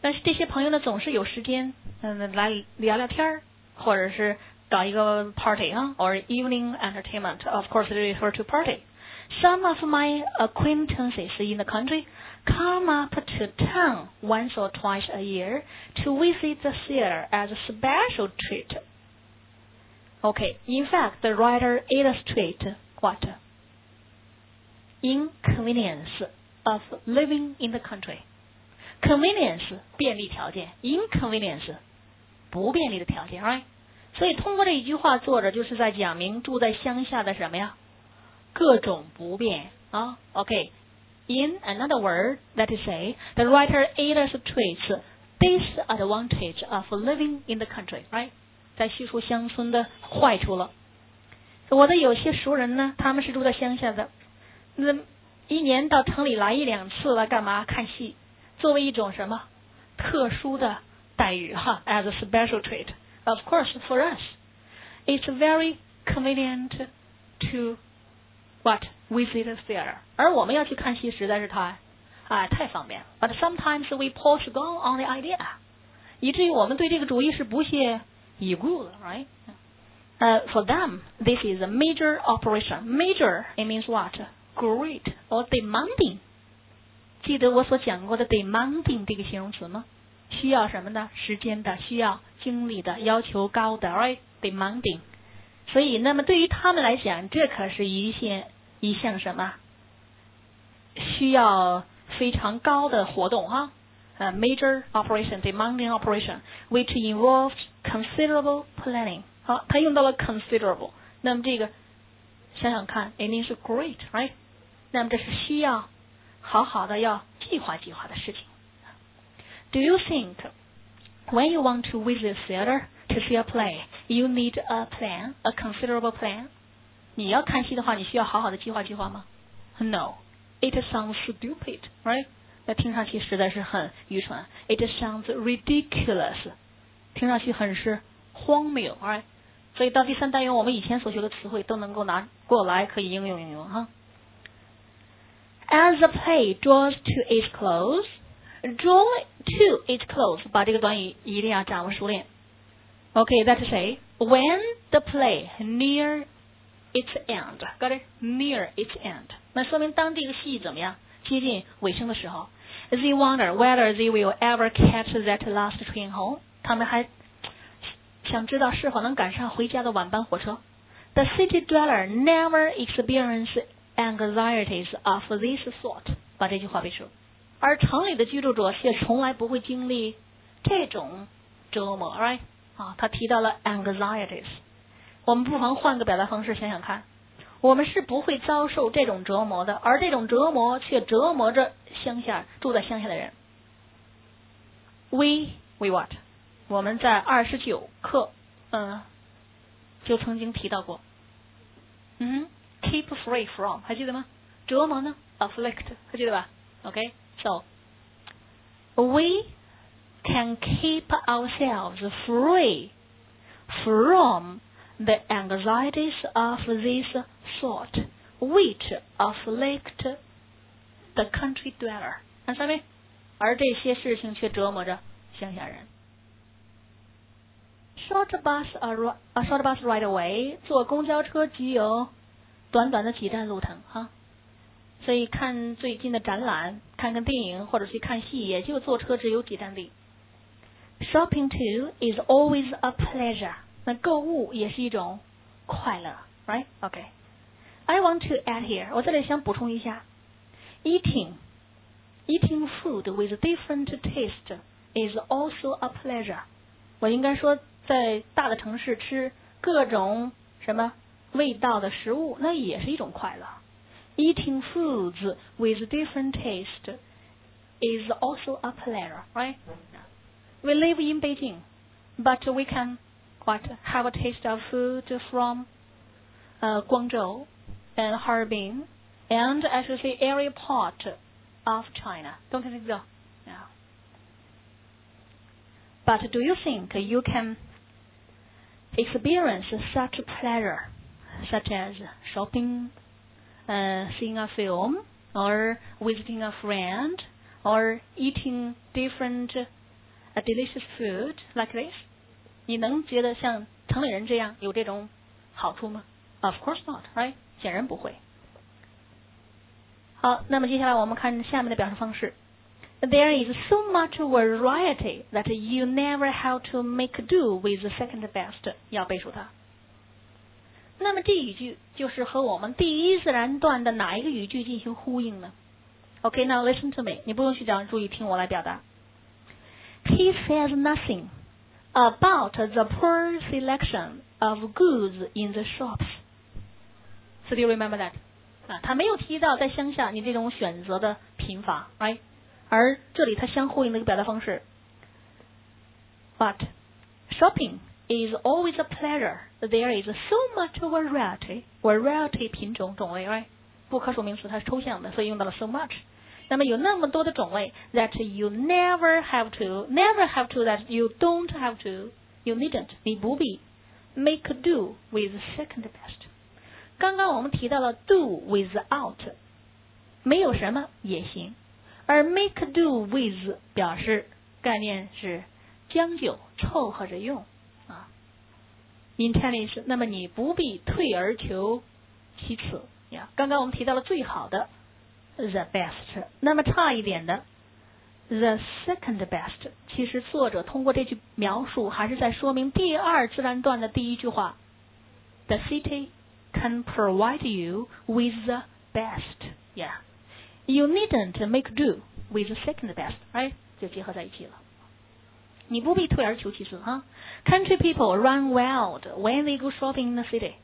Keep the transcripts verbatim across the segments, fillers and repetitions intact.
但是这些朋友呢，总是有时间，嗯，来聊聊天儿，或者是搞一个 party 啊 ，or evening entertainment. Of course, they refer to party. Some of my acquaintances in the country come up to town once or twice a year to visit the theater as a special treat. Okay, in fact, the writer illustrates what? Inconvenience of living in the country. Convenience 便利条件 ，inconvenience 不便利的条件 ，right？ 所以通过这一句话，作者就是在讲明住在乡下的什么呀？各种不便啊。OK， in another word, that is say, the writer illustrates disadvantage of living in the country, right？ 在叙述乡村的坏处了。我的有些熟人呢，他们是住在乡下的，那一年到城里来一两次来干嘛？看戏。作为一种什么特殊的待遇哈 ，as a special treat. Of course, for us, it's very convenient to what visit a theater. 而我们要去看戏实在是太啊太方便了。But sometimes we postpone on the idea, 以至于我们对这个主意是不屑一顾的 ，right? Uh, for them, this is a major operation. Major, it means what? Great or demanding. 记得我所讲过的 demanding 这个形容词吗？需要什么呢？时间的，需要精力的，要求高的 ，right？ demanding。所以，那么对于他们来讲，这可是一项一项什么？需要非常高的活动哈。呃、uh, ，major operation, demanding operation, which involves considerable planning。好，他用到了 considerable。那么这个想想看 ，it means great，right？ 那么这是需要。好好的要计划计划的事情。Do you think when you want to visit theater to see a play, you need a plan, a considerable plan? 你要看戏的话，你需要好好的计划计划吗 ？No, it sounds stupid, right? 那听上去实在是很愚蠢。It sounds ridiculous， 听上去很是荒谬 ，right？ 所以到第三单元，我们以前所学的词汇都能够拿过来，可以应用应用哈。As the play draws to its close, draw to its close， 把这个短语一定要掌握熟练。Okay, that's to say, when the play near its end, got it? Near its end， 那说明当这个戏怎么样接近尾声的时候 ，they wonder whether they will ever catch that last train home。他们还想知道是否能赶上回家的晚班火车。The city dweller never experiences anxieties of this sort， 把这句话背熟。而城里的居住者却从来不会经历这种折磨 ，right？ 啊，他提到了 anxieties， 我们不妨换个表达方式想想看，我们是不会遭受这种折磨的，而这种折磨却折磨着乡下住在乡下的人。We we what？ 我们在二十九课，嗯，就曾经提到过，嗯。Keep free from， 还记得吗？折磨呢 ？afflict， 还记得吧 ？Okay, so we can keep ourselves free from the anxieties of this sort, which afflict the country dweller。看上面，而这些事情却折磨着乡下人。Short bus a a short bus right away， 坐公交车只有短短的几站路程哈，所以看最近的展览，看看电影或者去看戏，也就坐车只有几站地。Shopping too is always a pleasure， 那购物也是一种快乐 ，right? Okay. I want to add here， 我这里想补充一下 ，eating eating food with different taste is also a pleasure。我应该说，在大的城市吃各种什么味道的食物，那也是一种快乐。Eating foods with different taste is also a pleasure, right? We live in Beijing, but we can what have a taste of food from uh, Guangzhou and Harbin and actually every part of China. Don't you think so? Yeah. But do you think you can experience such pleasure, such as shopping, uh, seeing a film, or visiting a friend, or eating different a delicious food like this？ 你能觉得像城里人这样有这种好处吗 ？Of course not, right？ 显然不会。好，那么接下来我们看下面的表示方式。There is so much variety that you never have to make do with the second best。要背熟它。那么这语句就是和我们第一自然段的哪一个语句进行呼应呢 ？Okay, now listen to me。你不用去讲，注意听我来表达。He says nothing about the poor selection of goods in the shops. So do you remember that? 啊，他没有提到在乡下你这种选择的贫乏 ，right？ 而这里它相呼应的一个表达方式。But shopping is always a pleasure. There is so much variety. Variety 品种种类 ，right？ 不可数名词它是抽象的，所以用到了 so much。那么有那么多的种类 that you never have to, never have to that you don't have to, you needn't， 你不必 make do with second best。刚刚我们提到了 do without， 没有什么也行，而 make do with 表示概念是将就凑合着用啊。In Chinese， 那么你不必退而求其次呀。刚刚我们提到了最好的 the best， 那么差一点的 the second best。其实作者通过这句描述，还是在说明第二自然段的第一句话 ：The city can provide you with the best. Yeah, you needn't make do with the second best. Right? 就结合在一起了。你不必退而求其次哈。Country people run wild when they go shopping in the city.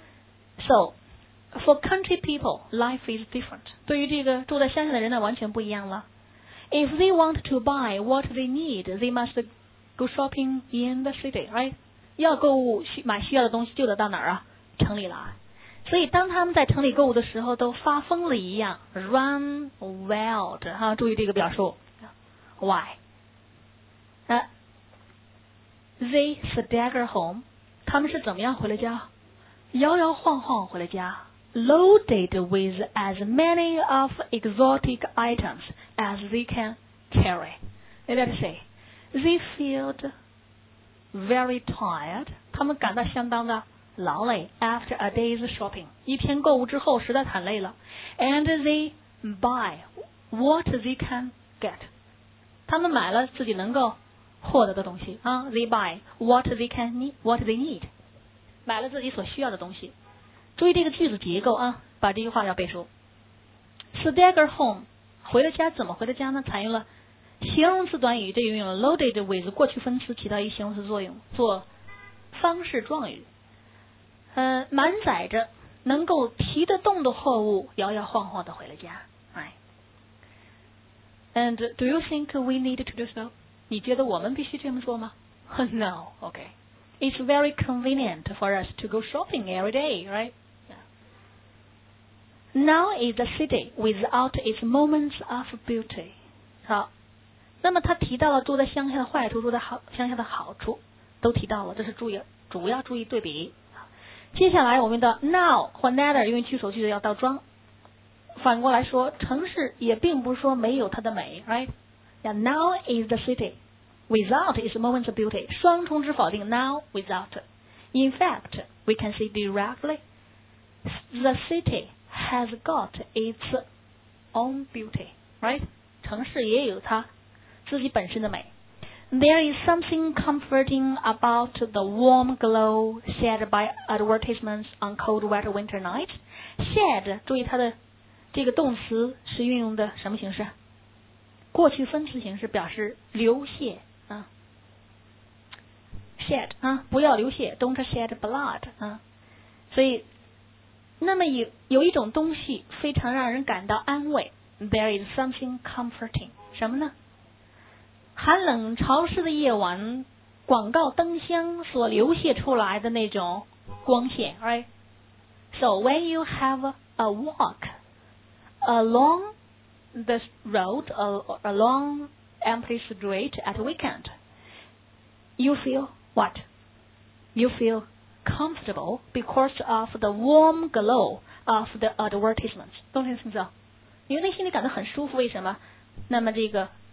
So, for country people, life is different. 对于这个住在乡下的人呢，完全不一样了。If they want to buy what they need, they must go shopping in the city. Right? 要购物买需要的东西就得到哪儿啊？城里来。所以当他们在城里购物的时候，都发疯了一样 ，run wild 哈，注意这个表述 ，why？ 啊 ，they stagger home， 他们是怎么样回了家？摇摇晃晃回了家 ，loaded with as many of exotic items as they can carry。Let's say they feel very tired， 他们感到相当的劳累 after a day's shopping， 一天购物之后实在太累了 ，and they buy what they can get， 他们买了自己能够获得的东西啊 ，they buy what they can need what they need， 买了自己所需要的东西。注意这个句子结构啊，把这句话要背熟。Stagger home， 回了家怎么回了家呢？采用了形容词短语，这运用了 loaded with 过去分词起到一形容词作用，做方式状语。呃，满载着能够提得动的货物，摇摇晃晃的回了家。哎 ，And do you think we need to do so？ 你觉得我们必须这么做吗 ？No, okay. It's very convenient for us to go shopping every day, right? Now is a city without its moments of beauty. 好，那么他提到了住在乡下的坏处，住在好乡下的好处，都提到了，这是注意主要注意对比。接下来我们的 now 或 neither， 因为句首句子要倒装。反过来说，城市也并不是说没有它的美 ，right？ Yeah, now is the city without its moments of beauty。双重之否定 now without。In fact, we can see directly the city has got its own beauty, right？ 城市也有它自己本身的美。There is something comforting about the warm glow shed by advertisements on cold, wet winter nights. Shed， 注意它的这个动词是运用的什么形式？过去分词形式，表示流泻啊。Shed 啊，不要流血 ，Don't shed blood 啊。所以，那么有有一种东西非常让人感到安慰。There is something comforting， 什么呢？寒冷潮湿的夜晚，广告灯箱所流泻出来的那种光线 ，right? So when you have a walk along the road, along empty street at weekend, you feel what? You feel comfortable because of the warm glow of the advertisements. Don't you think so? 你内心里感到很舒服，为什么？那么这个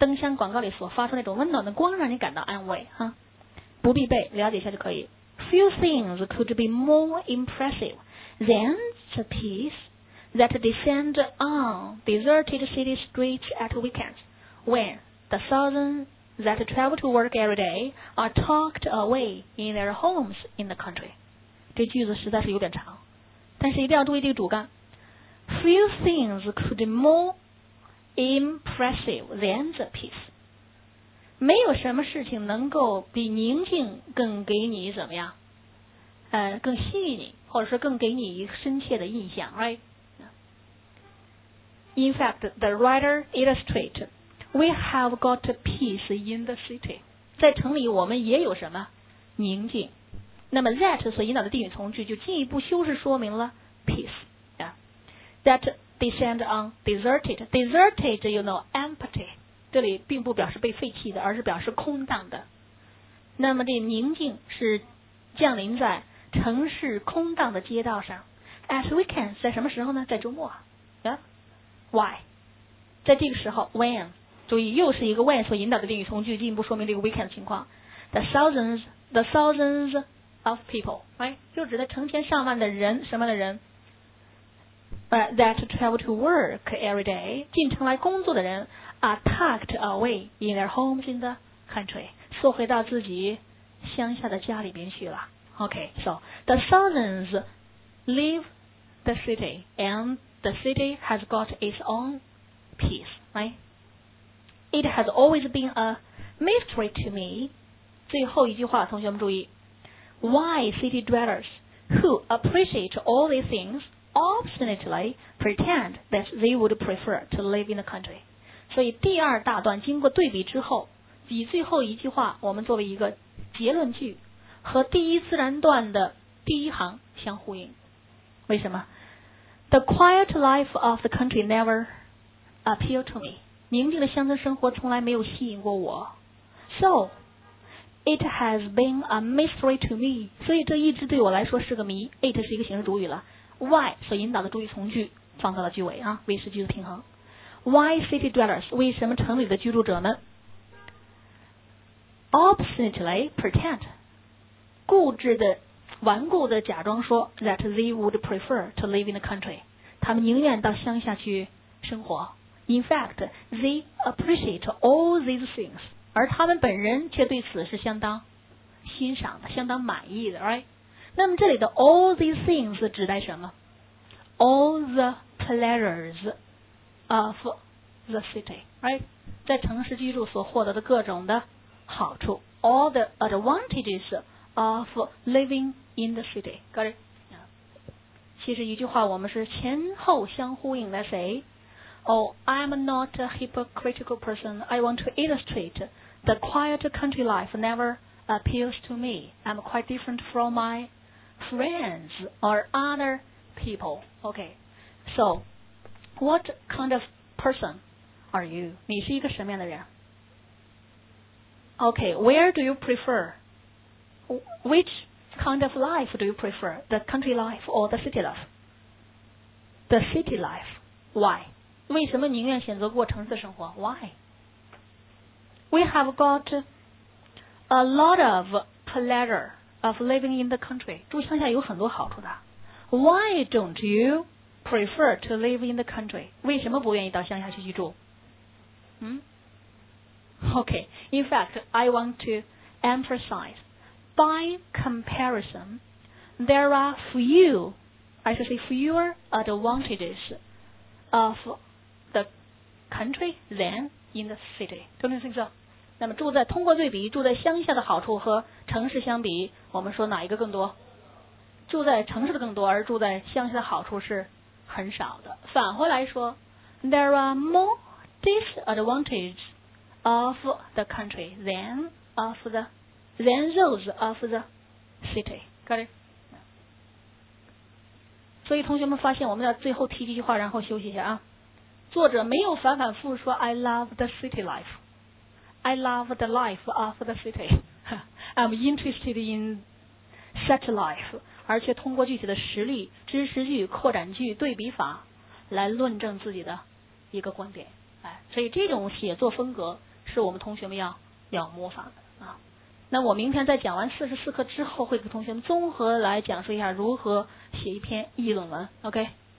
灯箱广告里所发出那种温暖的光，让你感到安慰哈。不必背，了解一下就可以。Few things could be more impressive than the peace that descend on deserted city streets at weekends, when the thousands that travel to work every day are tucked away in their homes in the country. 这句子实在是有点长，但是一定要注意这个主干。Few things could be more impressive than the peace. 没有什么事情能够比宁静更给你怎么样？呃，更吸引你，或者说更给你深切的印象 ，right? In fact, the writer illustrates, we have got peace in the city. 在城里我们也有什么宁静？那么 that 所引导的定语从句就进一步修饰说明了 peace 啊。That descend on deserted, deserted you know empty. 这里并不表示被废弃的，而是表示空荡的。那么这宁静是降临在城市空荡的街道上。At weekends 在什么时候呢？在周末。Yeah? Why? 在这个时候 when 注意又是一个 when 所引导的定语从句，进一步说明这个 weekend 情况。The thousands, the thousands of people, right? 就指的成千上万的人，什么的人？Uh, that travel to work every day 进城来工作的人 are tucked away in their homes in the country 缩回到自己乡下的家里边去了。Okay, so the thousands leave the city and the city has got its own peace, right? It has always been a mystery to me. 最后一句话，同学们注意 ，Why city dwellers who appreciate all these things obstinately pretend that they would prefer to live in the country. 所以第二大段经过对比之后，以最后一句话我们作为一个结论句，和第一自然段的第一行相呼应。为什么 ？The quiet life of the country never appealed to me. 宁静的乡村生活从来没有吸引过我。So it has been a mystery to me. 所以这一直对我来说是个谜。It 是一个形式主语了。Why 所引导的主语从句放到了句尾啊，维持句子平衡。Why city dwellers 为什么城里的居住者们 obstinately pretend 固执的顽固的假装说 that they would prefer to live in the country 他们宁愿到乡下去生活。In fact, they appreciate all these things 而他们本人却对此是相当欣赏的，相当满意的 right？那么这里的 all these things 指代什么 ？All the pleasures of the city, right？ 在城市居住所获得的各种的好处 ，all the advantages of living in the city. Got it? 其实一句话我们是前后相呼应的。谁 ？Oh, I'm not a hypocritical person. I want to illustrate the quiet country life never appeals to me. I'm quite different from my friends or other people. Okay, so what kind of person are you? 你是一个什么样的人 Okay, where do you prefer? Which kind of life do you prefer? The country life or the city life? The city life. Why? 为什么宁愿选择过城市生活 Why? We have got a lot of pleasure of living in the country. 住乡下有很多好处的。Why don't you prefer to live in the country? 为什么不愿意到乡下去居住？嗯 Okay. In fact, I want to emphasize, by comparison, there are few, I should say fewer advantages of the country than in the city. Don't you think so? 那么住在通过对比，住在乡下的好处和城市相比，我们说哪一个更多？住在城市的更多，而住在乡下的好处是很少的。反过来说 ，there are more disadvantages of the country than of the than those of the city. Got it? 所以同学们发现，我们要最后提几句话，然后休息一下啊。作者没有反反复复说 I love the city life, I love the life of the city, I'm interested in such life. 而且通过具体的实例、知识句、扩展句、对比法来论证自己的一个观点。哎，所以这种写作风格是我们同学们要要模仿的啊。那我明天在讲完四十四课之后，会给同学们综合来讲述一下如何写一篇议论文。OK。